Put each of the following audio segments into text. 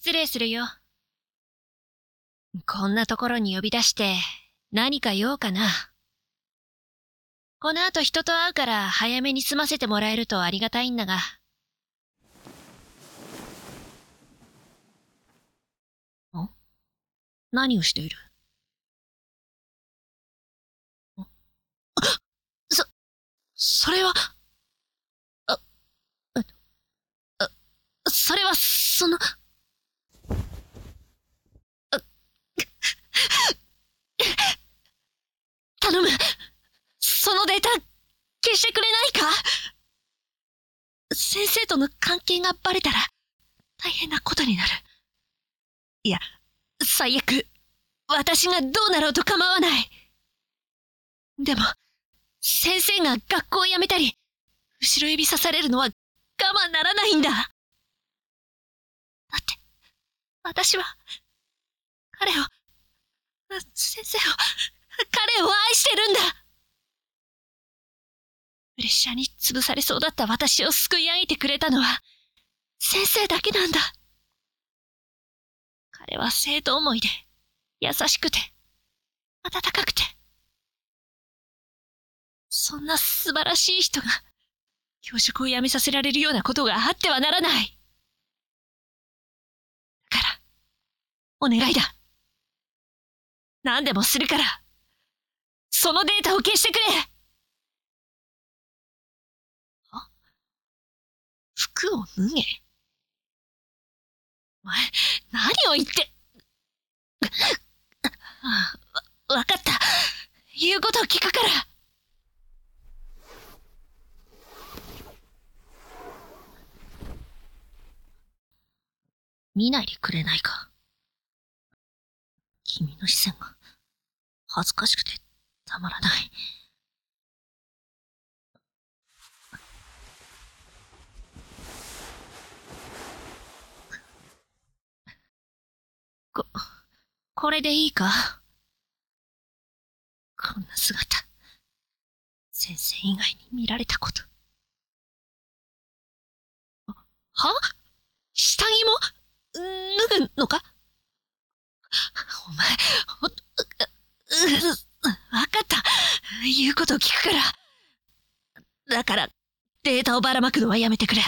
失礼するよ。こんなところに呼び出して何か用かな。この後人と会うから早めに済ませてもらえるとありがたいんだが。ん？何をしている？それは、あ、それは、頼む。そのデータ、消してくれないか？先生との関係がバレたら、大変なことになる。いや、最悪、私がどうなろうと構わない。でも、先生が学校を辞めたり、後ろ指さされるのは我慢ならないんだ。だって、私は、先生を、彼を愛してるんだ。プレッシャーに潰されそうだった私を救い上げてくれたのは、先生だけなんだ。彼は生徒思いで、優しくて、温かくて。そんな素晴らしい人が、教職を辞めさせられるようなことがあってはならない。だから、お願いだ。何でもするから、そのデータを消してくれ。服を脱げ。お前、何を言って。わかった。言うことを聞くから。見ないでくれないか。君の視線が恥ずかしくてたまらない。これでいいか？こんな姿、先生以外に見られたこと。は？下着も脱ぐのか？お前、わかった。言うことを聞くから。だから、データをばらまくのはやめてくれ。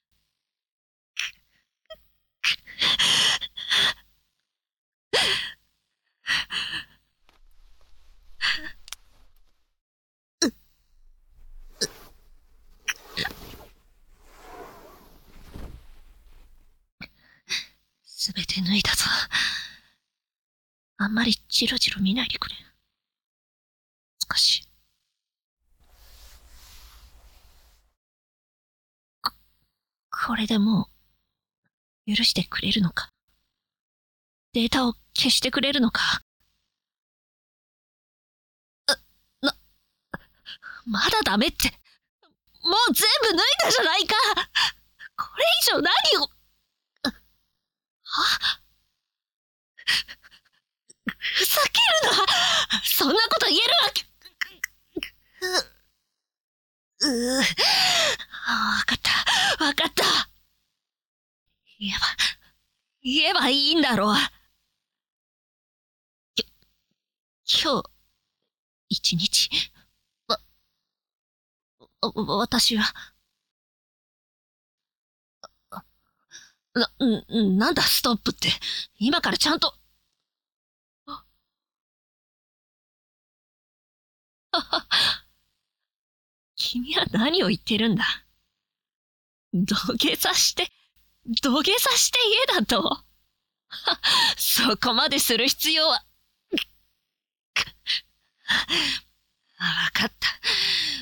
すべて脱いだぞ。あんまりジロジロ見ないでくれ。少し。これでもう、許してくれるのか？データを消してくれるのか？まだダメって。もう全部脱いだじゃないか。これ以上何を。は？ふざけるな。そんなこと言えるわけ。わかった。わかった。言えばいいんだろう。今日、一日、私は、なんだストップって。今からちゃんと。君は何を言ってるんだ。土下座して家だと。そこまでする必要は。わかった。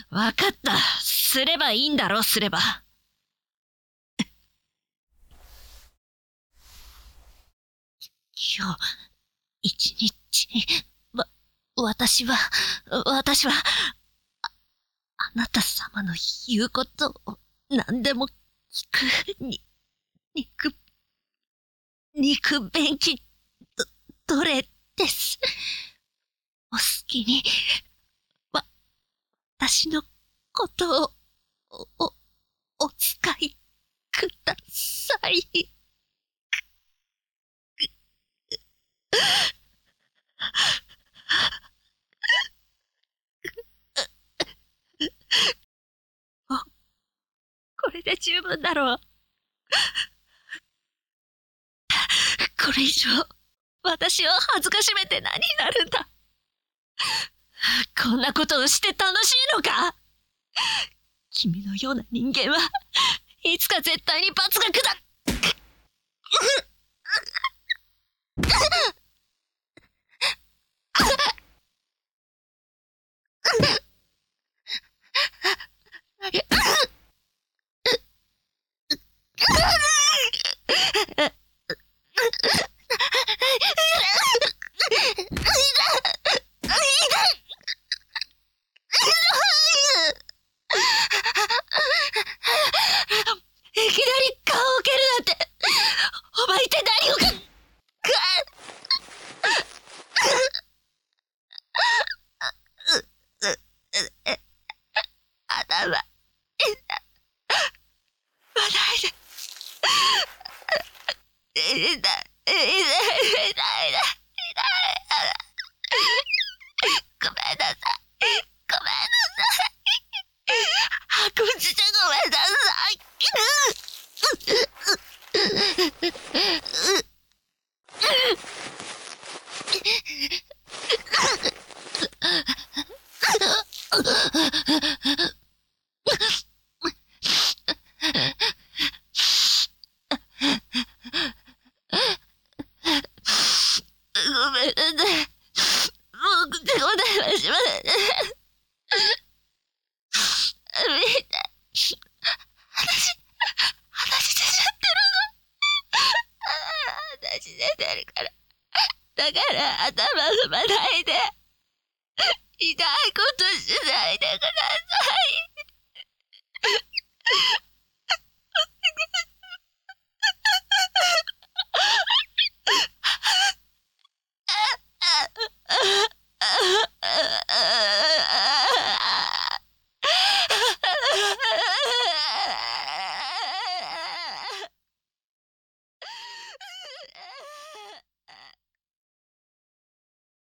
わかった。すればいいんだろ、すれば。今日、一日、私は、あなた様の言うことを何でも聞く、肉便器、どれです。お好きに、私のことを、お使いください。 これで十分だろう。これ以上、私を恥ずかしめて何になるんだ。こんなことをして楽しいのか。君のような人間はいつか絶対に罰が下る。いきなり顔を蹴るなんて、お前一体何を頭、笑えで。痛い、痛い、痛い、痛い、ごめんなさい。ごめんなさい。白痴でごめんなさい。ごめんなさい。僕でございましょう。みんな、話出ちゃってるの。話出てるから。だから頭踏まないで。痛いことしないでください。